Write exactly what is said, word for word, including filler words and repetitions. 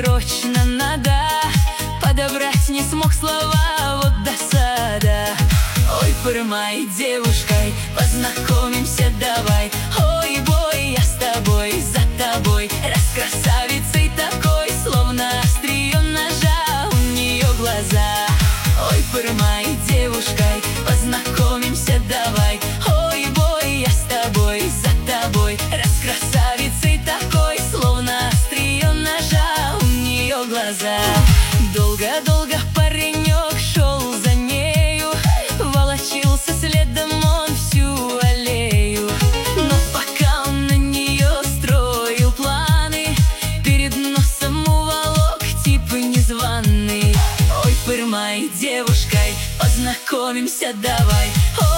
срочно надо подобрать, не смог слова, вот досада. Ой, пыр моей девушкой, познакомимся давай. Ой, бой, я с тобой, за тобой, раз красавицей такой, словно острие ножа у нее глаза. Ой, пыр моей девушкой, познакомимся давай. Ой, бой, я с тобой, за тобой, раз красавицей такой, словно острие ножа у нее глаза. Долго-долго паренек шел за нею, волочился следом он всю аллею. Но пока он на нее строил планы, перед носом уволок тип незваный. Ой, пыр моей девушкой, познакомимся давай.